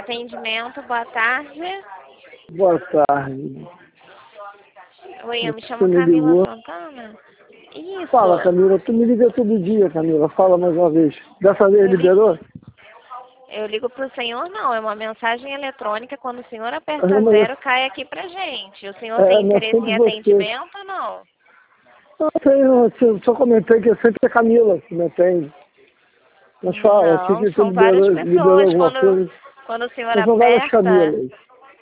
Atendimento, boa tarde. Boa tarde. Oi, eu me Você chamo me Camila ligou? Santana. Isso. Fala, Camila. Tu me liga todo dia, Camila. Fala mais uma vez. Dessa vez liberou? Eu ligo pro senhor, não. É uma mensagem eletrônica. Quando o senhor aperta Não, mas zero, cai aqui pra gente. O senhor tem não é interesse sempre em você. atendimento ou não? Não, eu só comentei que é sempre a Camila que me atende. Mas fala, achei Não, que tu são várias liberou pessoas. alguma coisa. Quando o senhor Mas são várias aperta... Camilas.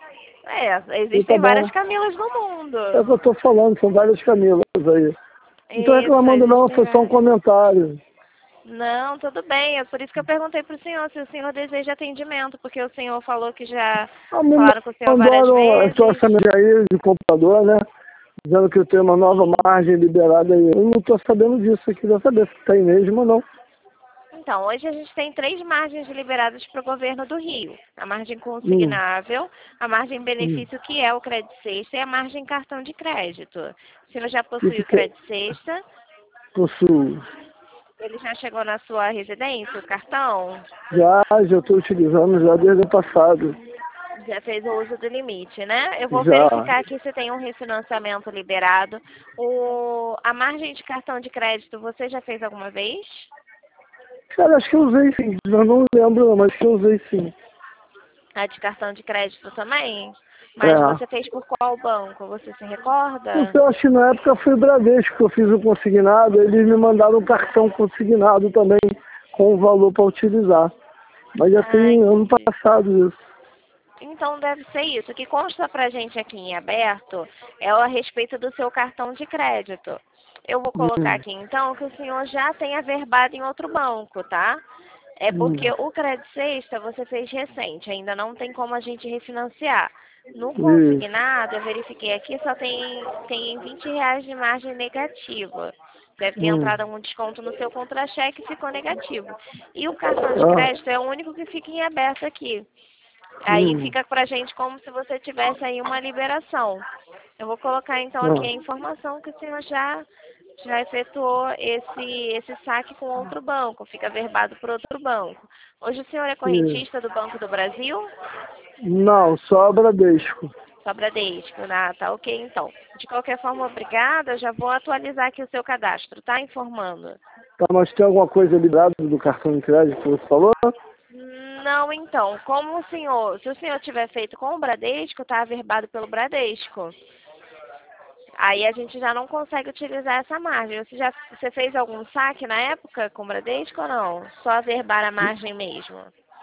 E tá Existem bom. várias Camilas no mundo. É o que eu tô falando, são várias Camilas aí. Não tô Isso, reclamando não, existem foi só um várias. comentário. Não, tudo bem. É por isso que eu perguntei pro senhor se o senhor deseja atendimento, porque o senhor falou que já Me falaram com o senhor várias mandaram a vezes. situação aí de computador, né? Dizendo que tem uma nova margem liberada aí. Eu não estou sabendo disso, eu queria saber se tem mesmo ou não. Então, hoje a gente tem 3 margens liberadas para o governo do Rio. A margem consignável, a margem benefício, que é o crédito sexta, e a margem cartão de crédito. O senhor já possui o Que crédito sexta? possuo. Ele já chegou na sua residência, o cartão? Já estou utilizando já desde o passado. Já fez o uso do limite, né? Eu vou Já. verificar aqui se tem um refinanciamento liberado. A margem de cartão de crédito, você já fez alguma vez? Cara, acho que eu usei sim. Eu não lembro não, mas acho que eu usei sim. A de cartão de crédito também? Mas você É. fez por qual banco? Você se recorda? Eu acho que na época foi o Bradesco que eu fiz o consignado, eles me mandaram um cartão consignado também com o valor para utilizar. Mas já Ah, tem ano entendi. passado isso. Então deve ser isso. O que consta pra gente aqui em aberto é a respeito do seu cartão de crédito. Eu vou colocar Hum, aqui então que o senhor já tem averbado em outro banco, tá? É porque hum, o crédito sexta você fez recente, ainda não tem como a gente refinanciar. No isso. consignado, eu verifiquei aqui, só tem R$ 20 de margem negativa. Deve ter Hum. entrado algum desconto no seu contra-cheque e ficou negativo. E o cartão de Ah, crédito é o único que fica em aberto aqui. Aí hum. fica pra gente como se você tivesse aí uma liberação. Eu vou colocar então aqui a Ah, informação que o senhor já efetuou esse saque com outro banco, fica verbado por outro banco. Hoje o senhor é isso. correntista do Banco do Brasil? Não, só Bradesco. Só Bradesco, ah, tá ok então. De qualquer forma, obrigada, eu já vou atualizar aqui o seu cadastro, tá? Informando. Tá, mas tem alguma coisa liberada do cartão de crédito que você falou? Não, então, se o senhor tiver feito com o Bradesco, tá averbado pelo Bradesco. Aí a gente já não consegue utilizar essa margem. Você fez algum saque na época com o Bradesco ou não? Só averbar a margem mesmo?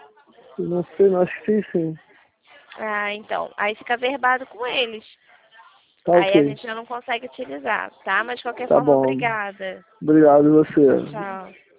Não sei, não, acho que sim. Ah, então. Aí fica averbado com eles. Tá Aí a ok. gente já não consegue utilizar, tá? Mas de qualquer Tá forma, bom. obrigada. Obrigado a Tchau, você. tchau.